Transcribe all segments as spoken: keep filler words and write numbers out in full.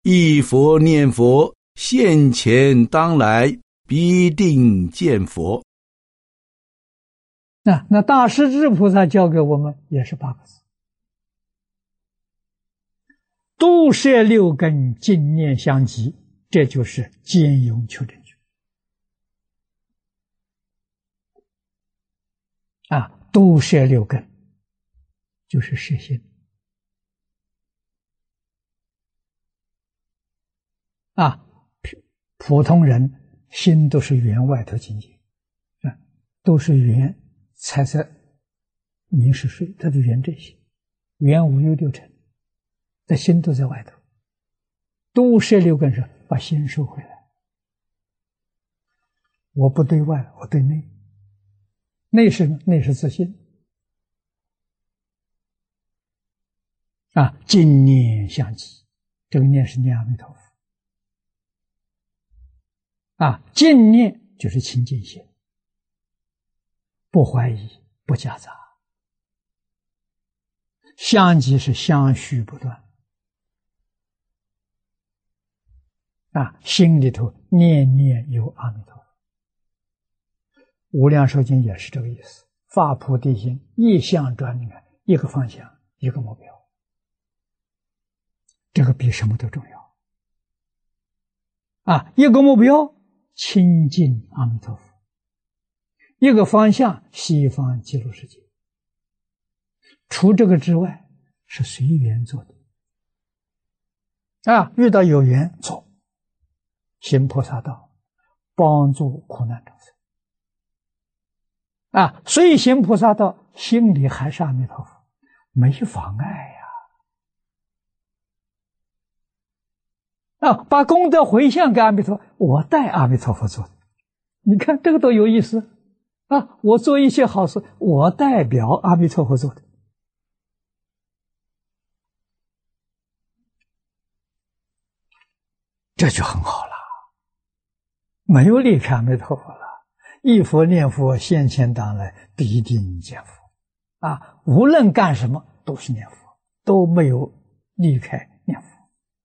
忆佛念佛，现前当来必定见佛。 那那大势至菩萨教给我们也是八个字：度摄六根，净念相继，这就是兼用求真觉。啊，度摄六根就是摄心。啊，普通人心都是缘外头境界，啊，都是缘才在明是睡，他就缘这些，缘五欲六尘，在心都在外头。度摄六根是把心收回来，我不对外，我对内，内是内是自信。啊，净念相继，这个念是念阿弥陀佛。啊，净念就是清净心，不怀疑，不夹杂。相继是相续不断。啊，心里头念念有阿弥陀佛。无量寿经也是这个意思，发菩提心，一向专念，一个方向，一个目标。这个比什么都重要。啊，一个目标，亲近阿弥陀佛；一个方向，西方极乐世界。除这个之外，是随缘做的。啊，遇到有缘做，行菩萨道，帮助苦难众生。啊，虽行菩萨道，心里还是阿弥陀佛，没妨碍呀。啊，把功德回向给阿弥陀佛，我代阿弥陀佛做的，你看这个多有意思啊！我做一些好事，我代表阿弥陀佛做的，这就很好了，没有离开阿弥陀佛了。忆佛念佛，现前当来必定见佛啊！无论干什么都是念佛，都没有离开念佛。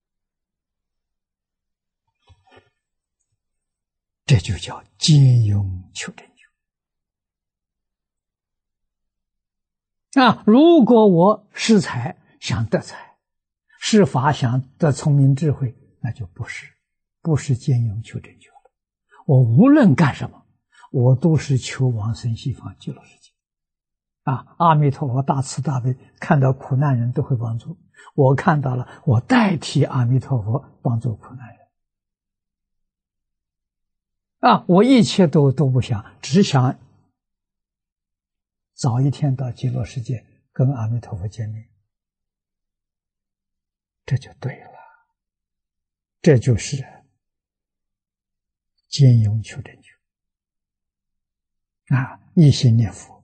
这就叫兼用求真觉啊！如果我是财想得财，是法想得聪明智慧，那就不是，不是兼用求真觉了。我无论干什么，我都是求往生西方极乐世界啊！阿弥陀佛大慈大悲，看到苦难人都会帮助，我看到了，我代替阿弥陀佛帮助苦难人。啊，我一切都都不想，只想早一天到极乐世界跟阿弥陀佛见面，这就对了，这就是兼用求真觉啊！一心念佛，